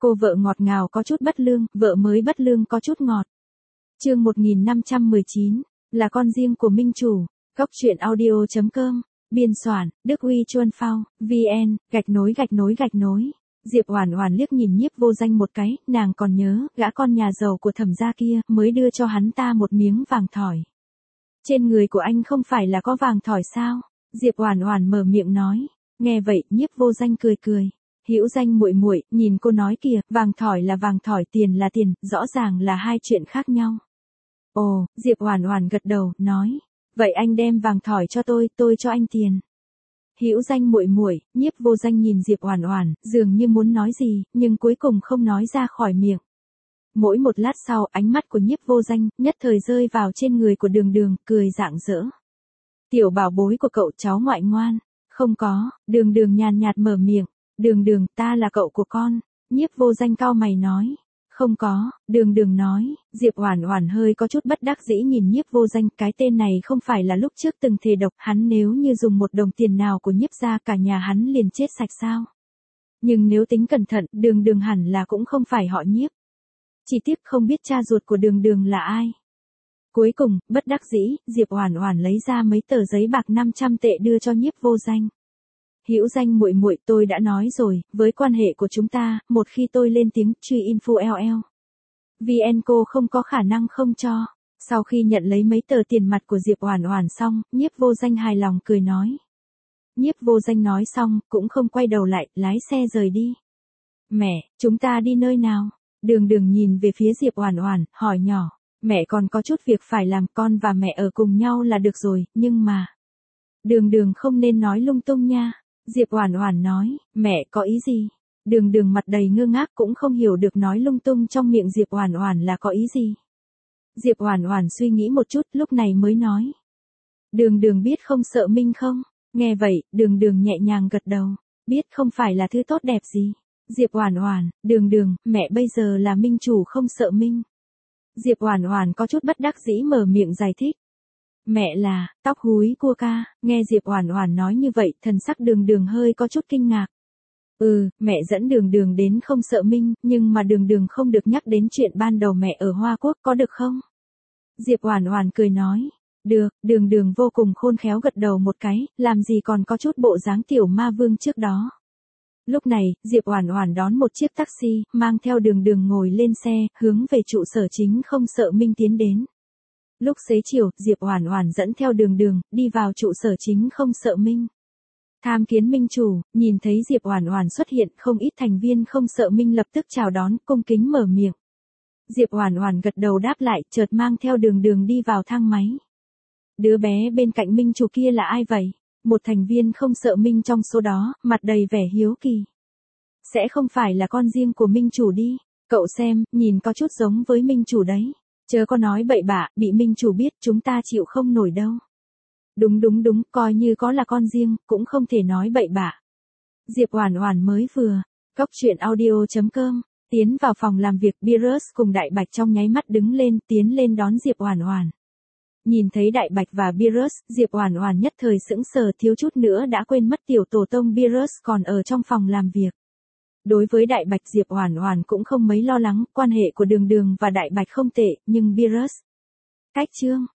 Cô vợ ngọt ngào có chút bất lương, vợ mới bất lương có chút ngọt. Chương 1519, là con riêng của minh chủ. Góc truyện audio.com, biên soạn, Đức Huy Chuân Phao, VN, _. Diệp Oản Oản liếc nhìn Nhiếp Vô Danh một cái, nàng còn nhớ, gã con nhà giàu của Thẩm gia kia, mới đưa cho hắn ta một miếng vàng thỏi. Trên người của anh không phải là có vàng thỏi sao? Diệp Oản Oản mở miệng nói. Nghe vậy, Nhiếp Vô Danh cười cười. Hữu Danh muội muội, nhìn cô nói kìa, vàng thỏi là vàng thỏi, tiền là tiền, rõ ràng là hai chuyện khác nhau. Ồ, Diệp Oản Oản gật đầu, nói, vậy anh đem vàng thỏi cho tôi cho anh tiền. Hữu Danh muội muội, Nhiếp Vô Danh nhìn Diệp Oản Oản, dường như muốn nói gì, nhưng cuối cùng không nói ra khỏi miệng. Mỗi một lát sau, ánh mắt của Nhiếp Vô Danh nhất thời rơi vào trên người của Đường Đường, cười rạng rỡ. Tiểu bảo bối của cậu, cháu ngoại ngoan. Không có, Đường Đường nhàn nhạt mở miệng. Đường Đường, ta là cậu của con. Nhiếp Vô Danh cau mày nói. Không có, Đường Đường nói. Diệp Oản Oản hơi có chút bất đắc dĩ nhìn Nhiếp Vô Danh, cái tên này không phải là lúc trước từng thề độc, hắn nếu như dùng một đồng tiền nào của Nhiếp gia cả nhà hắn liền chết sạch sao? Nhưng nếu tính cẩn thận, Đường Đường hẳn là cũng không phải họ Nhiếp. Chỉ tiếc không biết cha ruột của Đường Đường là ai. Cuối cùng, bất đắc dĩ, Diệp Oản Oản lấy ra mấy tờ giấy bạc 500 tệ đưa cho Nhiếp Vô Danh. Hữu Danh muội muội, tôi đã nói rồi, với quan hệ của chúng ta, một khi tôi lên tiếng truy info LL, VN cô không có khả năng không cho. Sau khi nhận lấy mấy tờ tiền mặt của Diệp Oản Oản xong, Nhiếp Vô Danh hài lòng cười nói. Nhiếp Vô Danh nói xong, cũng không quay đầu lại, lái xe rời đi. Mẹ, chúng ta đi nơi nào? Đường Đường nhìn về phía Diệp Oản Oản, hỏi nhỏ. Mẹ còn có chút việc phải làm, con và mẹ ở cùng nhau là được rồi, nhưng mà... Đường Đường không nên nói lung tung nha. Diệp Oản Oản nói, mẹ có ý gì? Đường Đường mặt đầy ngơ ngác cũng không hiểu được nói lung tung trong miệng Diệp Oản Oản là có ý gì. Diệp Oản Oản suy nghĩ một chút, lúc này mới nói. Đường Đường biết không sợ Minh không? Nghe vậy, Đường Đường nhẹ nhàng gật đầu, biết không phải là thứ tốt đẹp gì. Diệp Oản Oản, Đường Đường, mẹ bây giờ là minh chủ không sợ Minh. Diệp Oản Oản có chút bất đắc dĩ mở miệng giải thích. Mẹ là, tóc húi cua ca, nghe Diệp Oản Oản nói như vậy, thần sắc Đường Đường hơi có chút kinh ngạc. Mẹ dẫn Đường Đường đến không sợ Minh, nhưng mà Đường Đường không được nhắc đến chuyện ban đầu mẹ ở Hoa Quốc, có được không? Diệp Oản Oản cười nói. Được, Đường Đường vô cùng khôn khéo gật đầu một cái, làm gì còn có chút bộ dáng tiểu ma vương trước đó. Lúc này, Diệp Oản Oản đón một chiếc taxi, mang theo Đường Đường ngồi lên xe, hướng về trụ sở chính không sợ Minh tiến đến. Lúc xế chiều, Diệp Oản Oản dẫn theo Đường Đường, đi vào trụ sở chính không sợ Minh. Tham kiến minh chủ, nhìn thấy Diệp Oản Oản xuất hiện, không ít thành viên không sợ Minh lập tức chào đón, cung kính mở miệng. Diệp Oản Oản gật đầu đáp lại, chợt mang theo Đường Đường đi vào thang máy. Đứa bé bên cạnh minh chủ kia là ai vậy? Một thành viên không sợ Minh trong số đó, mặt đầy vẻ hiếu kỳ. Sẽ không phải là con riêng của minh chủ đi, cậu xem, nhìn có chút giống với minh chủ đấy. Chớ có nói bậy bạ, bị minh chủ biết chúng ta chịu không nổi đâu. Đúng, coi như có là con riêng, cũng không thể nói bậy bạ. Diệp Oản Oản mới vừa, góc truyện audio.com, tiến vào phòng làm việc, Beerus cùng Đại Bạch trong nháy mắt đứng lên, tiến lên đón Diệp Oản Oản. Nhìn thấy Đại Bạch và Beerus, Diệp Oản Oản nhất thời sững sờ, thiếu chút nữa đã quên mất tiểu tổ tông Beerus còn ở trong phòng làm việc. Đối với Đại Bạch, Diệp Oản Oản cũng không mấy lo lắng, quan hệ của Đường Đường và Đại Bạch không tệ, nhưng Beerus. Cách chương